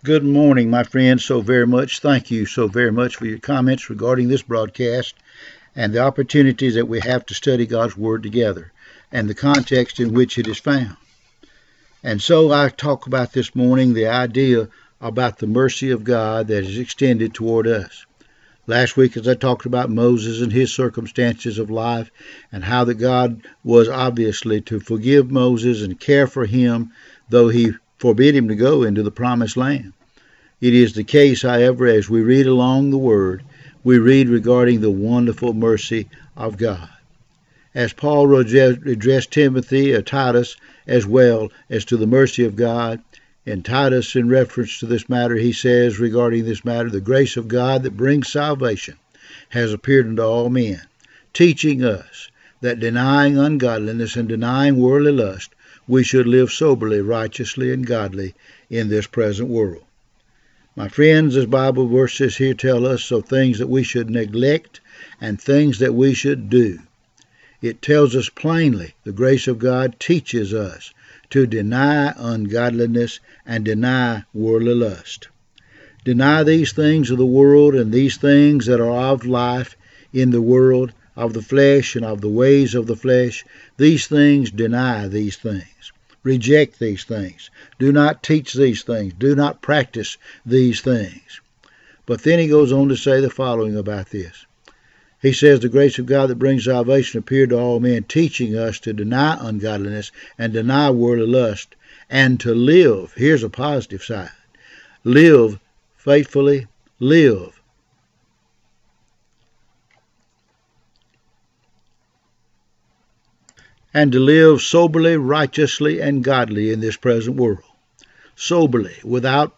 Good morning, my friends, so very much. Thank you so very much for your comments regarding this broadcast and the opportunities that we have to study God's Word together and the context in which it is found. And so I talk about this morning the idea about the mercy of God that is extended toward us. Last week, as I talked about Moses and his circumstances of life and how that God was obviously to forgive Moses and care for him, though he forbid him to go into the promised land. It is the case, however, as we read along the Word, we read regarding the wonderful mercy of God. As Paul addressed Timothy or Titus as well as to the mercy of God, in Titus, in reference to this matter, he says regarding this matter, the grace of God that brings salvation has appeared unto all men, teaching us that denying ungodliness and denying worldly lust, we should live soberly, righteously, and godly in this present world. My friends, as Bible verses here tell us of things that we should neglect and things that we should do. It tells us plainly the grace of God teaches us to deny ungodliness and deny worldly lust. Deny these things of the world and these things that are of life in the world, of the flesh and of the ways of the flesh. These things, deny these things. Reject these things. Do not teach these things. Do not practice these things. But then he goes on to say the following about this. He says, the grace of God that brings salvation appeared to all men, teaching us to deny ungodliness and deny worldly lust, and to live, here's a positive side, live faithfully, live and to live soberly, righteously, and godly in this present world. Soberly, without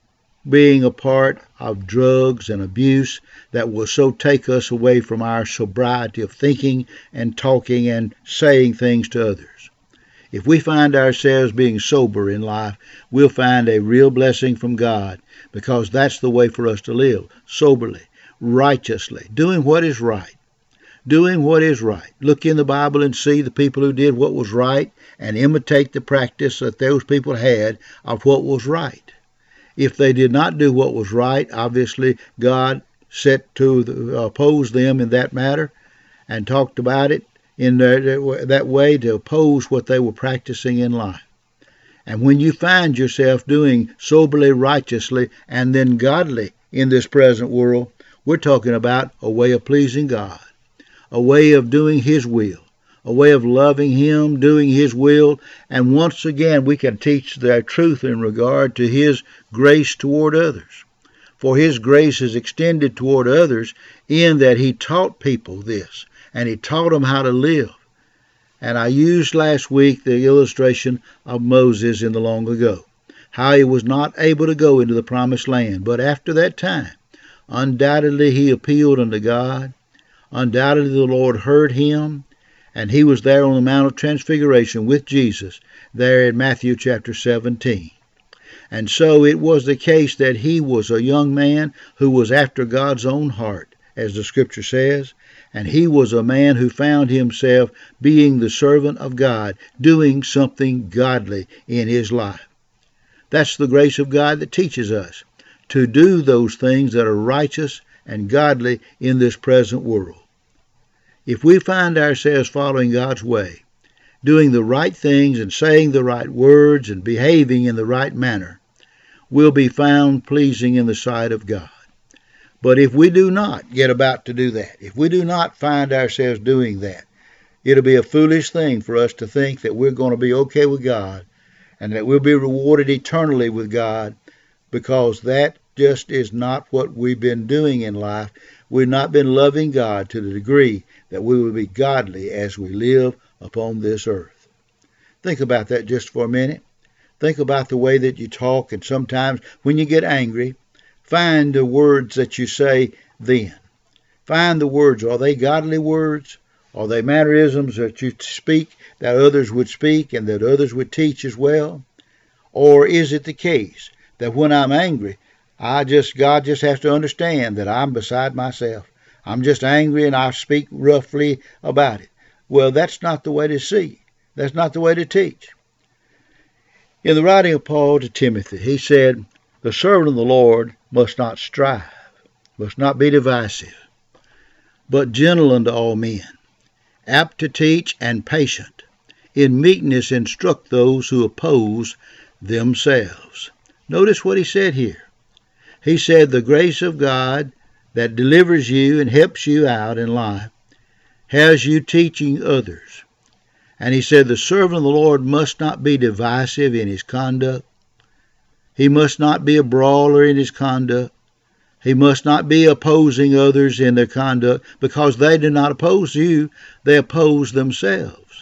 being a part of drugs and abuse that will so take us away from our sobriety of thinking and talking and saying things to others. If we find ourselves being sober in life, we'll find a real blessing from God, because that's the way for us to live, soberly, righteously, doing what is right. Doing what is right. Look in the Bible and see the people who did what was right and imitate the practice that those people had of what was right. If they did not do what was right, obviously God set to oppose them in that matter and talked about it in that way to oppose what they were practicing in life. And when you find yourself doing soberly, righteously, and then godly in this present world, we're talking about a way of pleasing God. A way of doing His will, a way of loving Him, doing His will, and once again we can teach the truth in regard to His grace toward others. For His grace is extended toward others in that He taught people this, and He taught them how to live. And I used last week the illustration of Moses in the long ago, how he was not able to go into the promised land, but after that time, undoubtedly he appealed unto God. Undoubtedly the Lord heard him, and he was there on the Mount of Transfiguration with Jesus, there in Matthew chapter 17. And so it was the case that he was a young man who was after God's own heart, as the Scripture says, and he was a man who found himself being the servant of God, doing something godly in his life. That's the grace of God that teaches us to do those things that are righteous and godly in this present world. If we find ourselves following God's way, doing the right things and saying the right words and behaving in the right manner, we'll be found pleasing in the sight of God. But if we do not get about to do that, if we do not find ourselves doing that, it'll be a foolish thing for us to think that we're going to be okay with God and that we'll be rewarded eternally with God, because that just is not what we've been doing in life. We've not been loving God to the degree that we will be godly as we live upon this earth. Think about that just for a minute. Think about the way that you talk, and sometimes when you get angry, find the words that you say then. Find the words. Are they godly words? Are they mannerisms that you speak that others would speak and that others would teach as well? Or is it the case that when I'm angry, God just has to understand that I'm beside myself. I'm just angry and I speak roughly about it. Well, that's not the way to see. That's not the way to teach. In the writing of Paul to Timothy, he said, The servant of the Lord must not strive, must not be divisive, but gentle unto all men, apt to teach, and patient. In meekness instruct those who oppose themselves. Notice what he said here. He said the grace of God that delivers you and helps you out in life has you teaching others. And he said the servant of the Lord must not be divisive in his conduct. He must not be a brawler in his conduct. He must not be opposing others in their conduct, because they do not oppose you, they oppose themselves.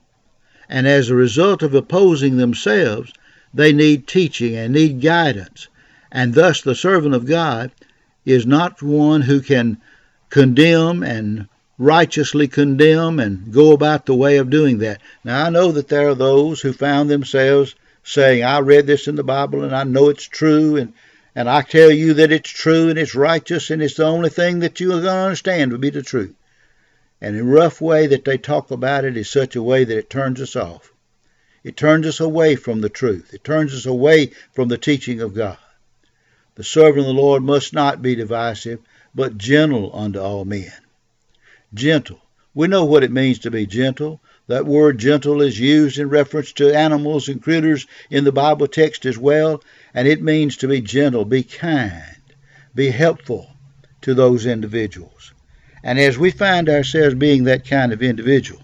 And as a result of opposing themselves, they need teaching and need guidance. And thus the servant of God is not one who can condemn and righteously condemn and go about the way of doing that. Now, I know that there are those who found themselves saying, I read this in the Bible and I know it's true, and I tell you that it's true and it's righteous and it's the only thing that you're going to understand would be the truth. And the rough way that they talk about it is such a way that it turns us off. It turns us away from the truth. It turns us away from the teaching of God. The servant of the Lord must not be divisive, but gentle unto all men. Gentle. We know what it means to be gentle. That word gentle is used in reference to animals and critters in the Bible text as well, and it means to be gentle, be kind, be helpful to those individuals. And as we find ourselves being that kind of individual,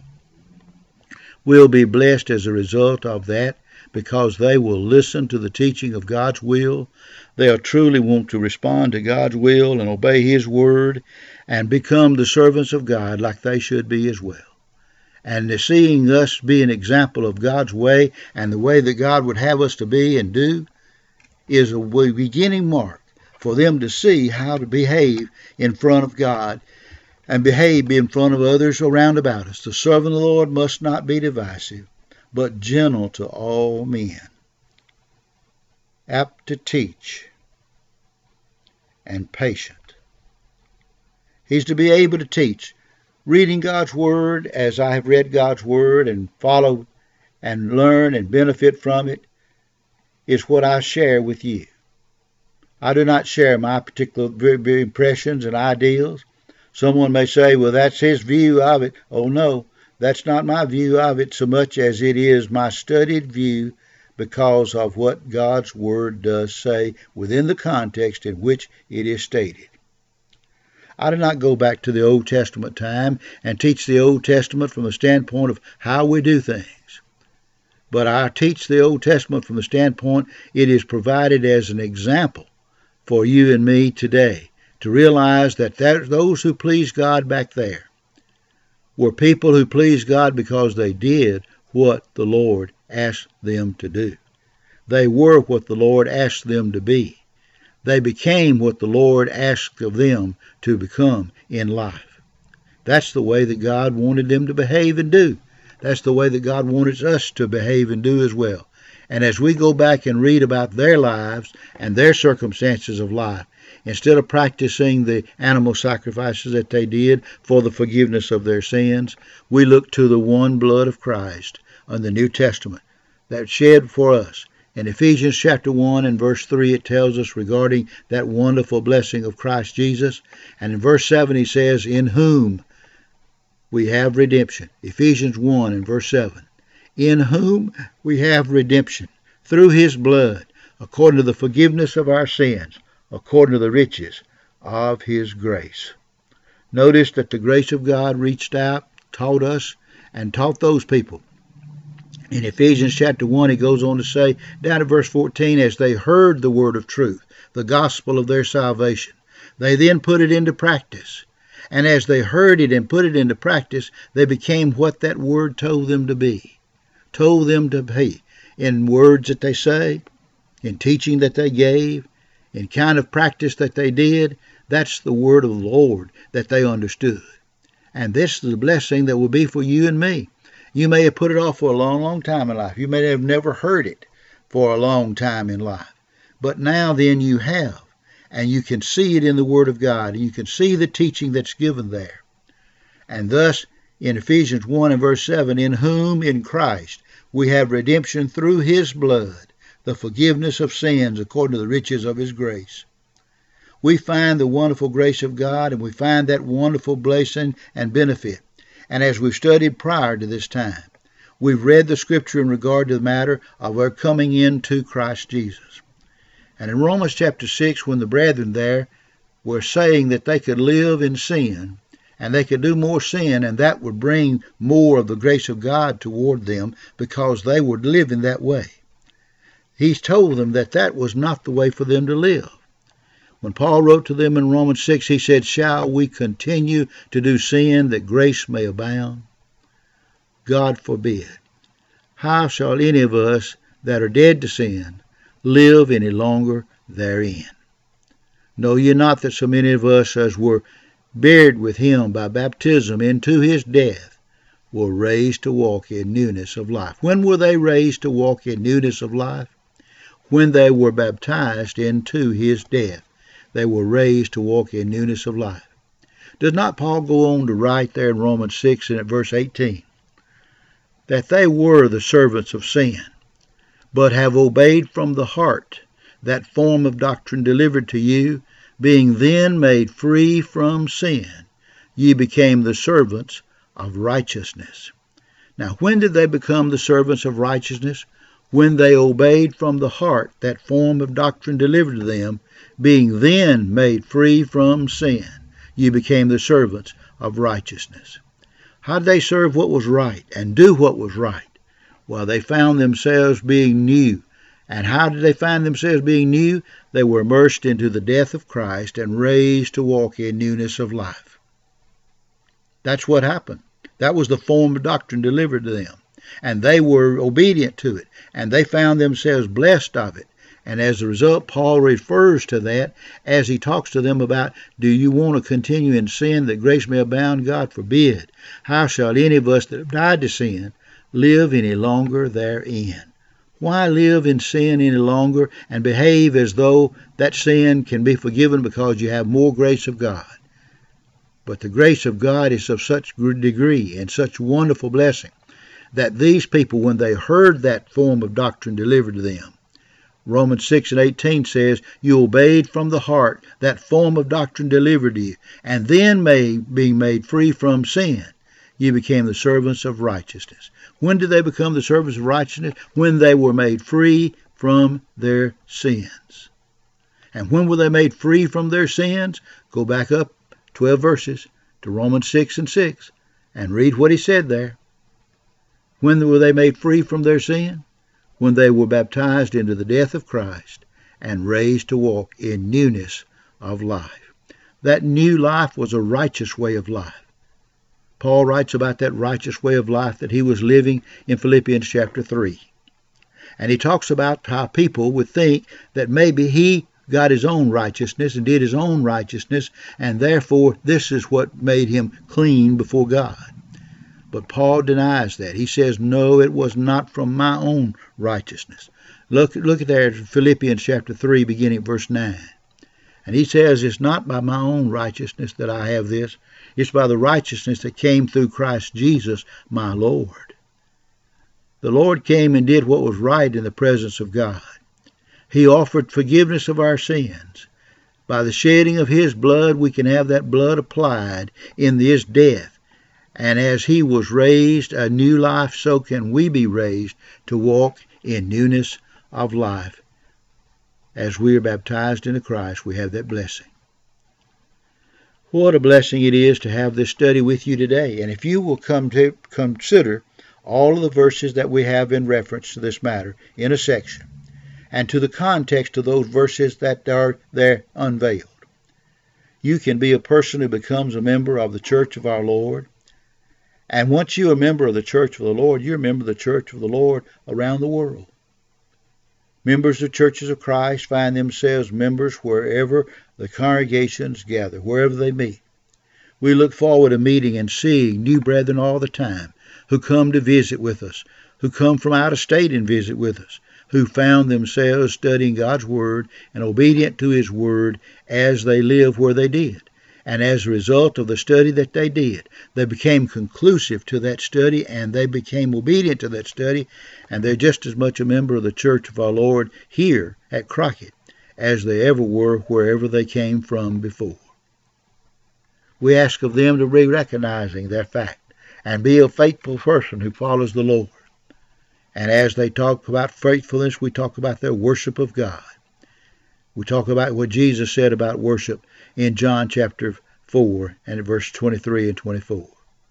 we'll be blessed as a result of that, because they will listen to the teaching of God's will. They'll truly want to respond to God's will and obey His word and become the servants of God like they should be as well. And seeing us be an example of God's way and the way that God would have us to be and do is a beginning mark for them to see how to behave in front of God and behave in front of others around about us. The servant of the Lord must not be divisive, but gentle to all men, apt to teach, and patient. He's to be able to teach. Reading God's Word as I have read God's Word and follow and learn and benefit from it is what I share with you. I do not share my particular impressions and ideals. Someone may say, well, that's his view of it. Oh, no, that's not my view of it so much as it is my studied view because of what God's Word does say within the context in which it is stated. I do not go back to the Old Testament time and teach the Old Testament from the standpoint of how we do things. But I teach the Old Testament from the standpoint it is provided as an example for you and me today to realize that those who pleased God back there were people who pleased God because they did what the Lord asked them to do. They were what the Lord asked them to be. They became what the Lord asked of them to become in life. That's the way that God wanted them to behave and do. That's the way that God wanted us to behave and do as well. And as we go back and read about their lives and their circumstances of life, instead of practicing the animal sacrifices that they did for the forgiveness of their sins, we look to the one blood of Christ in the New Testament that shed for us. In Ephesians chapter 1 and verse 3, it tells us regarding that wonderful blessing of Christ Jesus. And in verse 7, he says, in whom we have redemption. Ephesians 1 and verse 7. In whom we have redemption through his blood, according to the forgiveness of our sins, according to the riches of his grace. Notice that the grace of God reached out, taught us, and taught those people. In Ephesians chapter 1, he goes on to say, down to verse 14, as they heard the word of truth, the gospel of their salvation, they then put it into practice. And as they heard it and put it into practice, they became what that word told them to be. Told them to be in words that they say, in teaching that they gave, in kind of practice that they did. That's the word of the Lord that they understood. And this is the blessing that will be for you and me. You may have put it off for a long, long time in life. You may have never heard it for a long time in life. But now then you have. And you can see it in the Word of God. And you can see the teaching that's given there. And thus, in Ephesians 1 and verse 7, in whom, in Christ, we have redemption through his blood, the forgiveness of sins according to the riches of his grace. We find the wonderful grace of God, and we find that wonderful blessing and benefit. And as we've studied prior to this time, we've read the scripture in regard to the matter of our coming into Christ Jesus. And in Romans chapter 6, when the brethren there were saying that they could live in sin, and they could do more sin, and that would bring more of the grace of God toward them because they were living that way, he's told them that that was not the way for them to live. When Paul wrote to them in Romans 6, he said, "Shall we continue to do sin that grace may abound? God forbid. How shall any of us that are dead to sin live any longer therein? Know ye not that so many of us as were buried with him by baptism into his death were raised to walk in newness of life?" When were they raised to walk in newness of life? When they were baptized into his death. They were raised to walk in newness of life. Does not Paul go on to write there in Romans 6 and at verse 18 that they were the servants of sin, but have obeyed from the heart that form of doctrine delivered to you, being then made free from sin, ye became the servants of righteousness. Now, when did they become the servants of righteousness? When they obeyed from the heart that form of doctrine delivered to them, being then made free from sin, ye became the servants of righteousness. How did they serve what was right and do what was right? Well, they found themselves being new. And how did they find themselves being new? They were immersed into the death of Christ and raised to walk in newness of life. That's what happened. That was the form of doctrine delivered to them. And they were obedient to it. And they found themselves blessed of it. And as a result, Paul refers to that as he talks to them about, do you want to continue in sin that grace may abound? God forbid. How shall any of us that have died to sin live any longer therein? Why live in sin any longer and behave as though that sin can be forgiven because you have more grace of God? But the grace of God is of such degree and such wonderful blessing that these people, when they heard that form of doctrine delivered to them, Romans 6 and 18 says, you obeyed from the heart that form of doctrine delivered to you, and then being made free from sin, you became the servants of righteousness. When did they become the servants of righteousness? When they were made free from their sins. And when were they made free from their sins? Go back up 12 verses to Romans 6 and 6 and read what he said there. When were they made free from their sin? When they were baptized into the death of Christ and raised to walk in newness of life. That new life was a righteous way of life. Paul writes about that righteous way of life that he was living in Philippians chapter 3. And he talks about how people would think that maybe he got his own righteousness and did his own righteousness, and therefore this is what made him clean before God. But Paul denies that. He says, no, it was not from my own righteousness. Look at there, Philippians chapter 3, beginning at verse 9. And he says, it's not by my own righteousness that I have this. It's by the righteousness that came through Christ Jesus, my Lord. The Lord came and did what was right in the presence of God. He offered forgiveness of our sins. By the shedding of his blood, we can have that blood applied in his death. And as he was raised a new life, so can we be raised to walk in newness of life. As we are baptized into Christ, we have that blessing. What a blessing it is to have this study with you today. And if you will come to consider all of the verses that we have in reference to this matter in a section, and to the context of those verses that are there unveiled, you can be a person who becomes a member of the church of our Lord. And once you're a member of the church of the Lord, you're a member of the church of the Lord around the world. Members of churches of Christ find themselves members wherever the congregations gather, wherever they meet. We look forward to meeting and seeing new brethren all the time who come to visit with us, who come from out of state and visit with us, who found themselves studying God's Word and obedient to His Word as they live where they did. And as a result of the study that they did, they became conclusive to that study, and they became obedient to that study, and they're just as much a member of the Church of our Lord here at Crockett as they ever were wherever they came from before. We ask of them to be recognizing their fact and be a faithful person who follows the Lord. And as they talk about faithfulness, we talk about their worship of God. We talk about what Jesus said about worship in John chapter 4 and verse 23 and 24.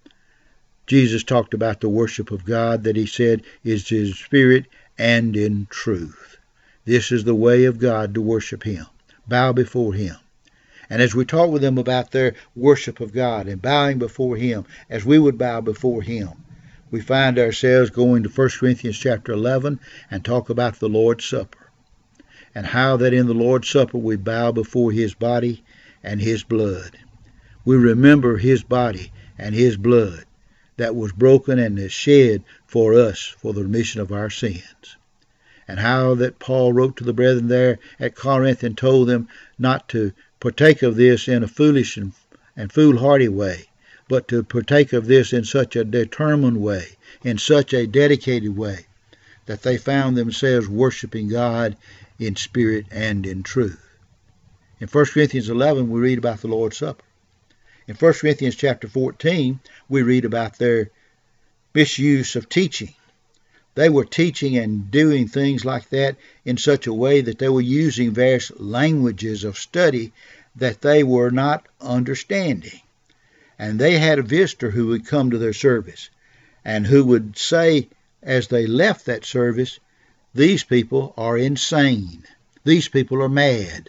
Jesus talked about the worship of God that he said is in spirit and in truth. This is the way of God to worship him. Bow before him. And as we talk with them about their worship of God and bowing before him as we would bow before him, we find ourselves going to 1 Corinthians chapter 11 and talk about the Lord's Supper, and how that in the Lord's Supper we bow before his body and his blood. We remember his body and his blood that was broken and is shed for us for the remission of our sins. And how that Paul wrote to the brethren there at Corinth and told them not to partake of this in a foolish and foolhardy way, but to partake of this in such a determined way, in such a dedicated way, that they found themselves worshiping God in spirit and in truth. In 1 Corinthians 11, we read about the Lord's Supper. In 1 Corinthians chapter 14, we read about their misuse of teaching. They were teaching and doing things like that in such a way that they were using various languages of study that they were not understanding. And they had a visitor who would come to their service and who would say as they left that service, "These people are insane. These people are mad."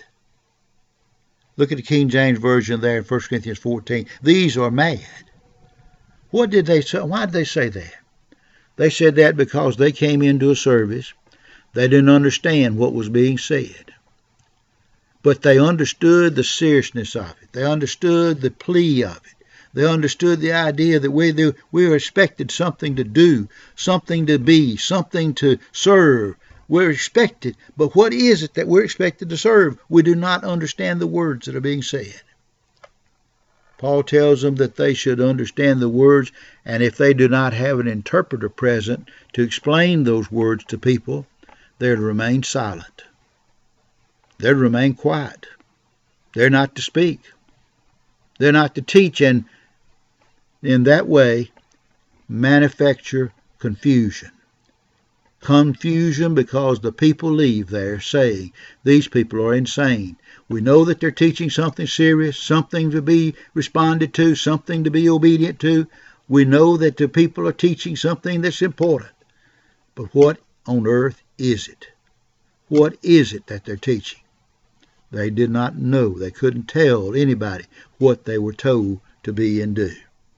Look at the King James Version there in 1 Corinthians 14. These are mad. What did they say? Why did they say that? They said that because they came into a service. They didn't understand what was being said. But they understood the seriousness of it. They understood the plea of it. They understood the idea that we were expected something to do, something to be, something to serve. We're expected, but what is it that we're expected to serve? We do not understand the words that are being said. Paul tells them that they should understand the words, and if they do not have an interpreter present to explain those words to people, they're to remain silent. They're to remain quiet. They're not to speak. They're not to teach, and in that way manufacture confusion. Confusion because the people leave there saying, "These people are insane." We know that they're teaching something serious, something to be responded to, something to be obedient to. We know that the people are teaching something that's important. But what on earth is it? What is it that they're teaching? They did not know. They couldn't tell anybody what they were told to be and do.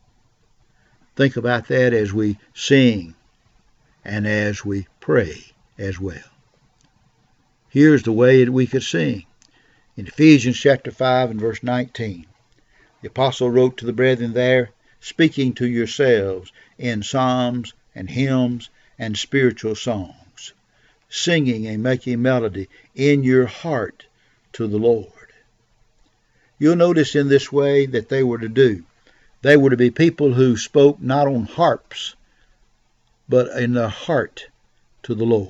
Think about that as we sing and as we pray as well. Here's the way that we could sing. In Ephesians chapter 5 and verse 19, the apostle wrote to the brethren there, "Speaking to yourselves in psalms and hymns and spiritual songs, singing and making melody in your heart to the Lord." You'll notice in this way that they were to do. They were to be people who spoke not on harps, but in their heart to the Lord.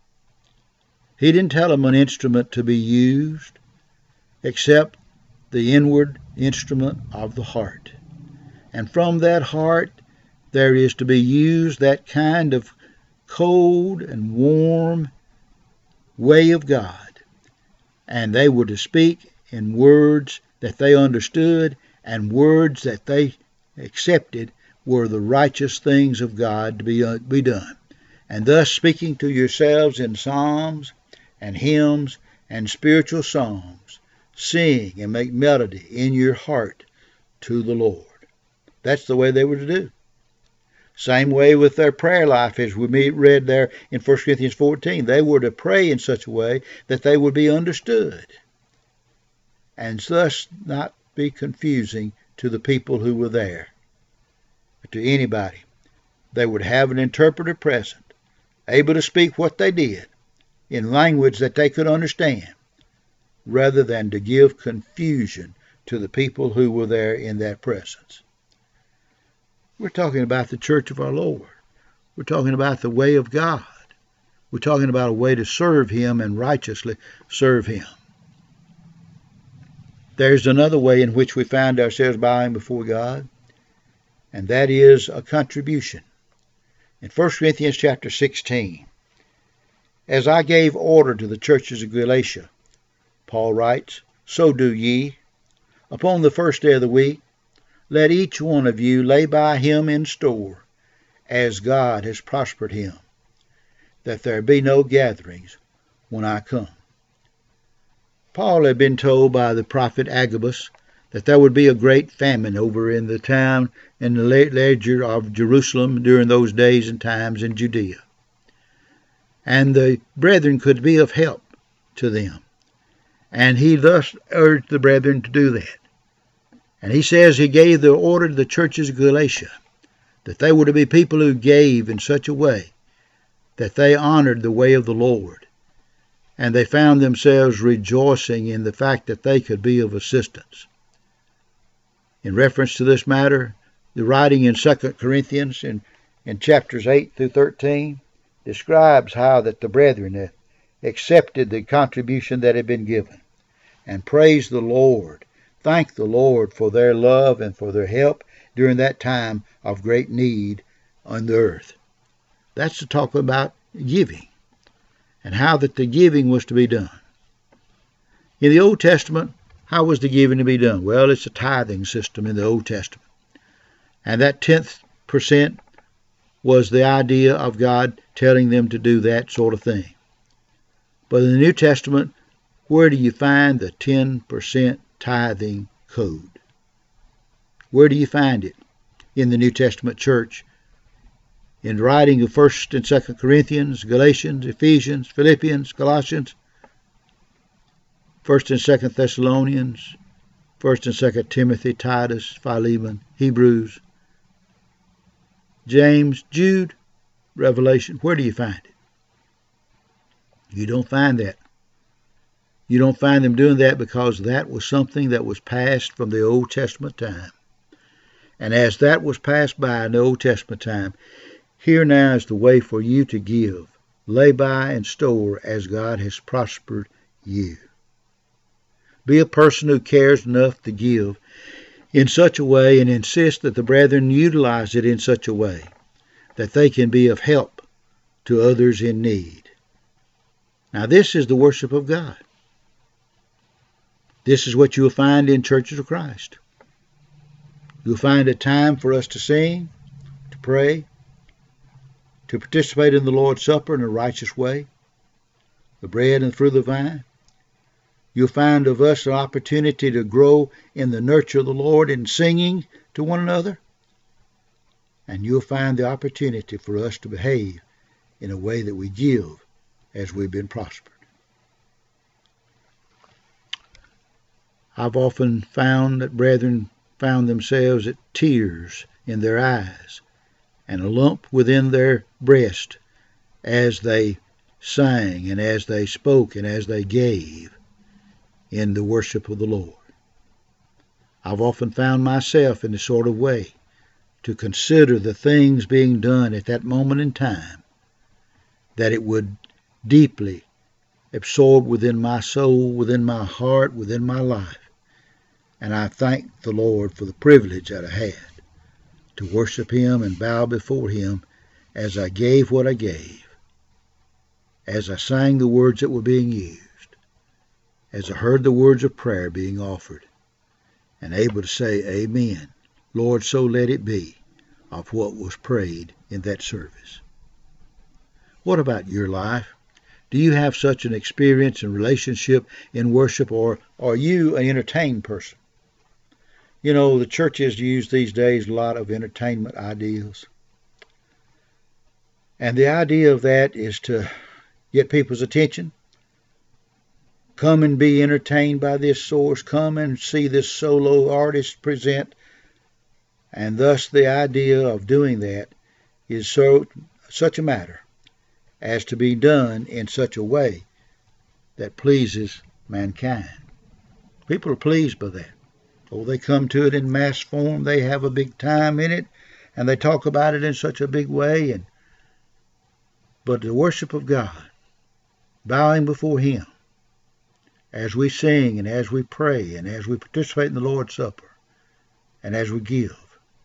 He didn't tell them an instrument to be used, except the inward instrument of the heart. And from that heart, there is to be used that kind of cold and warm way of God. And they were to speak in words that they understood, and words that they accepted were the righteous things of God to be done. And thus speaking to yourselves in psalms and hymns and spiritual songs, sing and make melody in your heart to the Lord. That's the way they were to do. Same way with their prayer life, as we read there in 1 Corinthians 14. They were to pray in such a way that they would be understood, and thus not be confusing to the people who were there, or to anybody. They would have an interpreter present, able to speak what they did in language that they could understand, rather than to give confusion to the people who were there in that presence. We're talking about the church of our Lord. We're talking about the way of God. We're talking about a way to serve Him and righteously serve Him. There's another way in which we find ourselves bowing before God, and that is a contribution. In 1 Corinthians chapter 16, as I gave order to the churches of Galatia, Paul writes, so do ye. Upon the first day of the week, let each one of you lay by him in store, as God has prospered him, that there be no gatherings when I come. Paul had been told by the prophet Agabus that there would be a great famine over in the town and the ledger of Jerusalem during those days and times in Judea. And the brethren could be of help to them. And he thus urged the brethren to do that. And he says he gave the order to the churches of Galatia that they were to be people who gave in such a way that they honored the way of the Lord. And they found themselves rejoicing in the fact that they could be of assistance. In reference to this matter, the writing in 2 Corinthians in chapters 8 through 13 describes how that the brethren accepted the contribution that had been given and praised the Lord, thanked the Lord for their love and for their help during that time of great need on the earth. That's to talk about giving and how that the giving was to be done. In the Old Testament, how was the giving to be done? Well, it's a tithing system in the Old Testament. And that 10% was the idea of God telling them to do that sort of thing. But in the New Testament, where do you find the 10% tithing code? Where do you find it in the New Testament church? In the writing of 1st and 2nd Corinthians, Galatians, Ephesians, Philippians, Colossians, 1st and 2nd Thessalonians, 1st and 2nd Timothy, Titus, Philemon, Hebrews, James, Jude, Revelation. Where do you find it? You don't find that. You don't find them doing that because that was something that was passed from the Old Testament time. And as that was passed by in the Old Testament time, here now is the way for you to give. Lay by and store as God has prospered you. Be a person who cares enough to give in such a way and insist that the brethren utilize it in such a way that they can be of help to others in need. Now this is the worship of God. This is what you'll find in churches of Christ. You'll find a time for us to sing, to pray, to participate in the Lord's Supper in a righteous way, the bread and the fruit of the vine. You'll find of us an opportunity to grow in the nurture of the Lord in singing to one another. And you'll find the opportunity for us to behave in a way that we give as we've been prospered. I've often found that brethren found themselves at tears in their eyes and a lump within their breast as they sang and as they spoke and as they gave in the worship of the Lord. I've often found myself in this sort of way to consider the things being done at that moment in time, that it would deeply absorb within my soul, within my heart, within my life. And I thank the Lord for the privilege that I had to worship Him and bow before Him as I gave what I gave, as I sang the words that were being used, as I heard the words of prayer being offered, and able to say, Amen, Lord, so let it be, of what was prayed in that service. What about your life? Do you have such an experience and relationship in worship, or are you an entertained person? You know, the churches use these days a lot of entertainment ideas. And the idea of that is to get people's attention. Come and be entertained by this source. Come and see this solo artist present. And thus the idea of doing that is such a matter as to be done in such a way that pleases mankind. People are pleased by that. Oh, they come to it in mass form. They have a big time in it, and they talk about it in such a big way. But the worship of God, bowing before Him, as we sing and as we pray and as we participate in the Lord's Supper and as we give,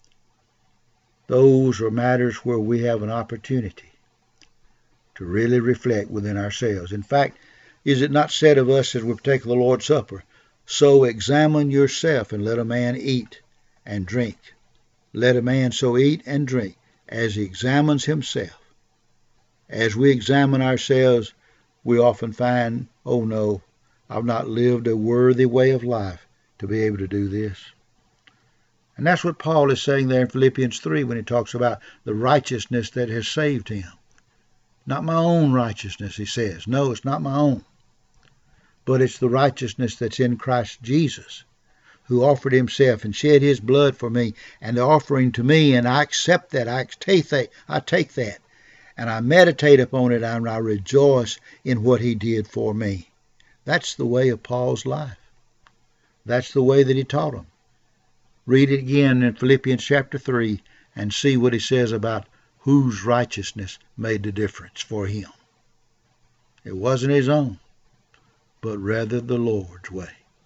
those are matters where we have an opportunity to really reflect within ourselves. In fact, is it not said of us as we partake of the Lord's Supper, so examine yourself and let a man eat and drink. Let a man so eat and drink as he examines himself. As we examine ourselves, we often find, oh no, I've not lived a worthy way of life to be able to do this. And that's what Paul is saying there in Philippians 3 when he talks about the righteousness that has saved him. Not my own righteousness, he says. No, it's not my own. But it's the righteousness that's in Christ Jesus, who offered himself and shed his blood for me, and the offering to me, and I accept that. I take that, and I meditate upon it, and I rejoice in what he did for me. That's the way of Paul's life. That's the way that he taught them. Read it again in Philippians chapter 3 and see what he says about whose righteousness made the difference for him. It wasn't his own, but rather the Lord's way.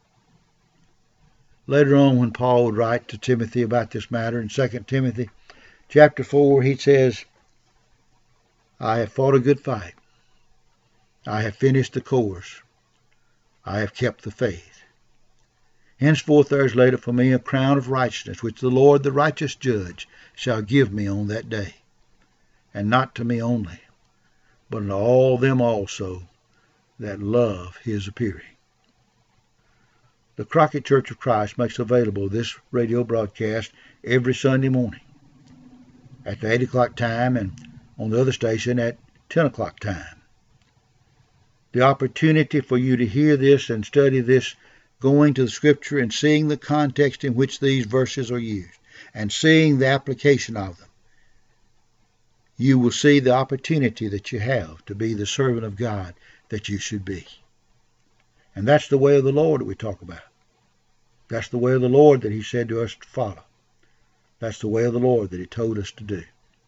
Later on, when Paul would write to Timothy about this matter in 2 Timothy chapter 4, he says, I have fought a good fight. I have finished the course. I have kept the faith. Henceforth there is laid up for me a crown of righteousness, which the Lord, the righteous judge, shall give me on that day. And not to me only, but unto all them also that love his appearing. The Crockett Church of Christ makes available this radio broadcast every Sunday morning at the 8 o'clock time, and on the other station at 10 o'clock time. The opportunity for you to hear this and study this, going to the Scripture and seeing the context in which these verses are used and seeing the application of them, you will see the opportunity that you have to be the servant of God that you should be. And that's the way of the Lord that we talk about. That's the way of the Lord that he said to us to follow. That's the way of the Lord that he told us to do.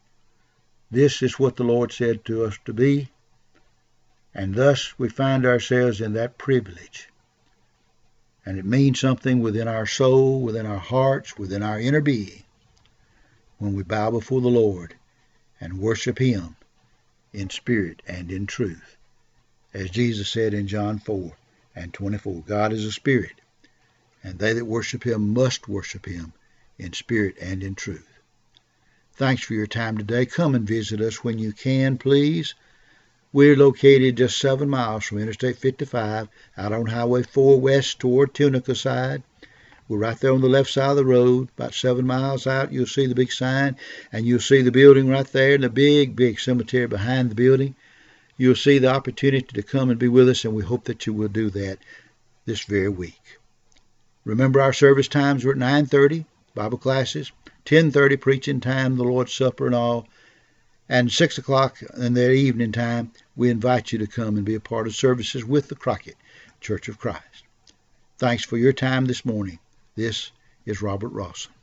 This is what the Lord said to us to be, and thus we find ourselves in that privilege. And it means something within our soul, within our hearts, within our inner being, when we bow before the Lord and worship him in spirit and in truth. As Jesus said in John 4:24, God is a spirit, and they that worship him must worship him in spirit and in truth. Thanks for your time today. Come and visit us when you can, please. We're located just 7 miles from Interstate 55, out on Highway 4 west toward Tunica side. We're right there on the left side of the road. About 7 miles out, you'll see the big sign, and you'll see the building right there, and the big cemetery behind the building. You'll see the opportunity to come and be with us, and we hope that you will do that this very week. Remember, our service times are at 9:30, Bible classes, 10:30 preaching time, the Lord's Supper and all, and 6 o'clock in the evening time, we invite you to come and be a part of services with the Crockett Church of Christ. Thanks for your time this morning. This is Robert Rawson.